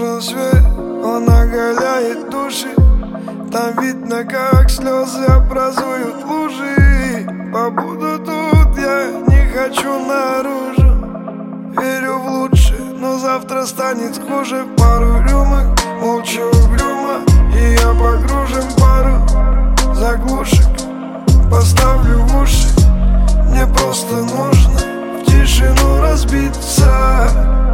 нужен свет, он оголяет души. Там видно, как слезы образуют лужи. Побуду тут, я не хочу наружу. Верю в лучшее, но завтра станет хуже. Пару рюмок, молча угрюмо, и я погружен в пару заглушек. Поставлю в уши, мне просто нужно в тишину разбиться,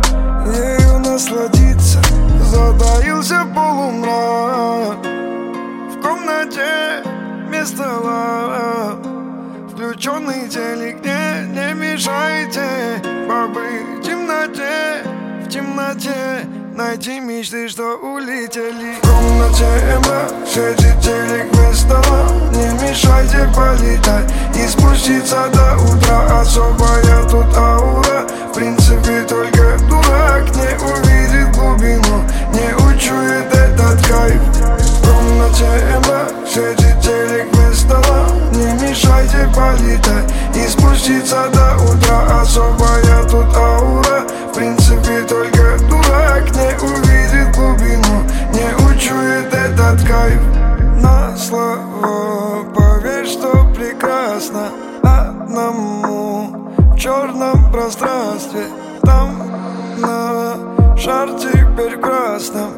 ею насладиться. Затаился полумрак, в комнате без стола, включенный телек, не мешайте побыть в темноте, в темноте. Найти мечты, что улетели. В комнате мрак, светит телек без стола, не мешайте полетать и спуститься до утра. Особая тут аура, в принципе только дурак не увидит глубину, не учует этот кайф. В комнате мрак, светит телек без стола, не мешайте полетать и спуститься до утра. Особая тут аура, в принципе только дурак не увидит глубину, не учует этот кайф. На слова поверь, что прекрасно одному в черном пространстве. Там на шар теперь красном.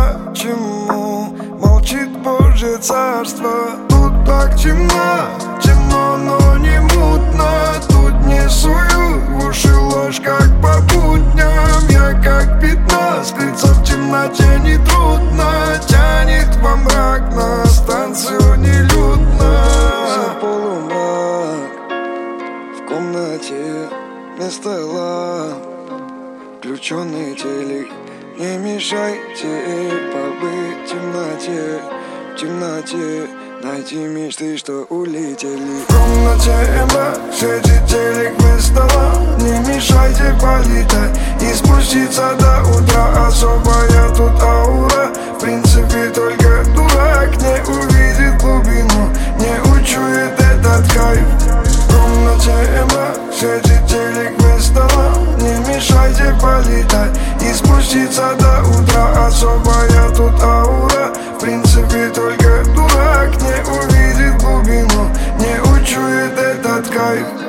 Почему молчит Божье царство? Тут так темно, темно, но не мутно. Тут не сую в уши ложь, как по будням. Я как пятно, скрыться в темноте нетрудно. Тянет во мрак, на станцию нелюдно. За полумрак, в комнате без стола, включенный телек, не мешайте побыть в темноте, в темноте. Найти мечты, что улетели. В комнате мрак, светит телек без стола, не мешайте полетать и спуститься до утра. Особая тут аура, в принципе только дурак не увидит глубину, не учует этот кайф. В комнате мрак, светит телек без стола, не мешайте полетать и спуститься до утра. Особая тут аура, в принципе только дурак не увидит глубину, не учует этот кайф.